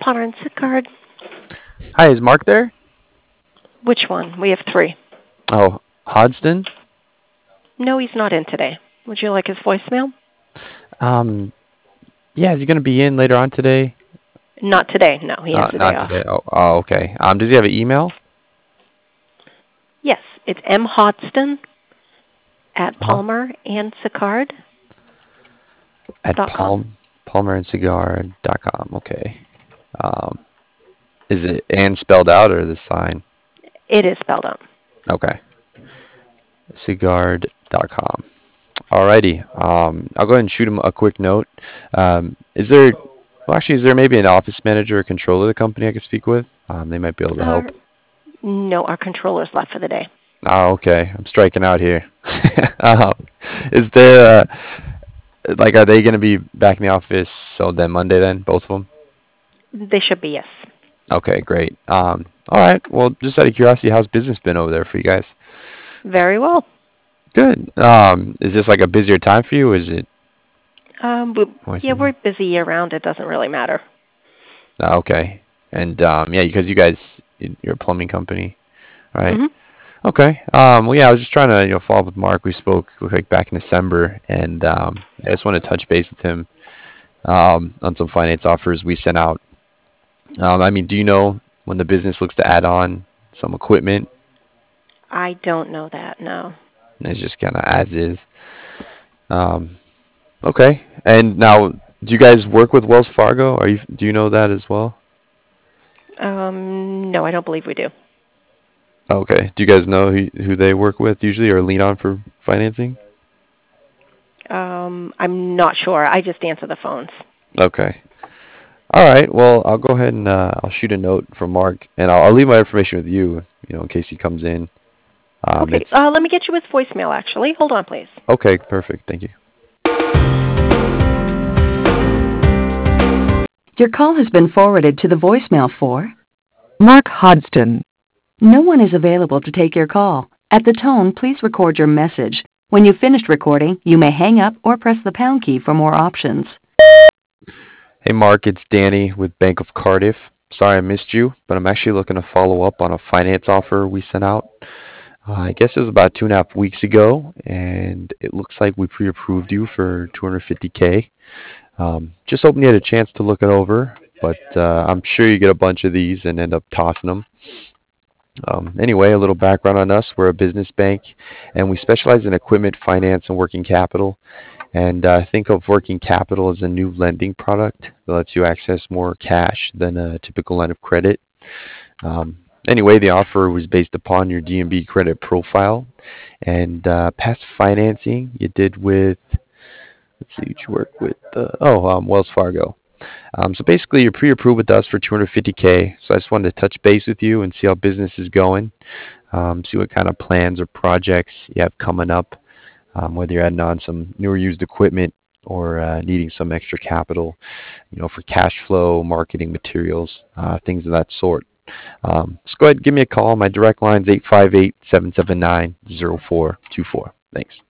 Palmer and Sicard. Hi, is Mark there? Which one? We have three. Oh, Hodgson? No, he's not in today. Would you like his voicemail? Um, yeah, is he going to be in later on today? Not today. No, he has the day Not off. today. Okay. Does he have an email? Yes, it's mhodston at Uh-huh. palmerandsicard.com. At palmerandcigar.com. Okay. Um, is it and spelled out or the sign? It is spelled out. Okay. Cigar.com. Alrighty. I'll go ahead and shoot him a quick note. Is there, well, actually, is there maybe an office manager or controller of the company I could speak with? They might be able to help. No, our controller's left for the day. Oh, okay. I'm striking out here. Is there, are they going to be back in the office so then Monday then, both of them? They should be, yes. Okay, great. All right. Well, just out of curiosity, how's business been over there for you guys? Very well. Good. Is this like a busier time for you? Or is it? We're busy year round. It doesn't really matter. Okay. And yeah, because you guys, you're a plumbing company, right? Mm-hmm. Okay. Well, yeah, I was just trying to follow up with Mark. We spoke like back in December, and I just wanted to touch base with him on some finance offers we sent out. Do you know when the business looks to add on some equipment? I don't know that. No. It's just kind of as is. Okay. And now, do you guys work with Wells Fargo? Do you know that as well? No, I don't believe we do. Okay. Do you guys know who they work with usually or lean on for financing? I'm not sure. I just answer the phones. Okay. All right. Well, I'll go ahead and I'll shoot a note from Mark, and I'll leave my information with you, in case he comes in. Okay. Let me get you his voicemail, actually. Hold on, please. Okay. Perfect. Thank you. Your call has been forwarded to the voicemail for Mark Hodgson. No one is available to take your call. At the tone, please record your message. When you've finished recording, you may hang up or press the pound key for more options. Hey, Mark, it's Danny with Bank of Cardiff. Sorry I missed you, but I'm actually looking to follow up on a finance offer we sent out. I guess it was about 2.5 weeks ago, and it looks like we pre-approved you for $250K. Just hoping you had a chance to look it over, but I'm sure you get a bunch of these and end up tossing them. Anyway, a little background on us. We're a business bank, and we specialize in equipment, finance, and working capital. And think of working capital as a new lending product that lets you access more cash than a typical line of credit. Anyway, the offer was based upon your D&B credit profile and past financing you did with, let's see, you work with, Wells Fargo. So basically, you're pre-approved with us for $250K. So I just wanted to touch base with you and see how business is going, see what kind of plans or projects you have coming up, whether you're adding on some newer used equipment or needing some extra capital, for cash flow, marketing materials, things of that sort. Just go ahead and give me a call. My direct line is 858-779-0424. Thanks.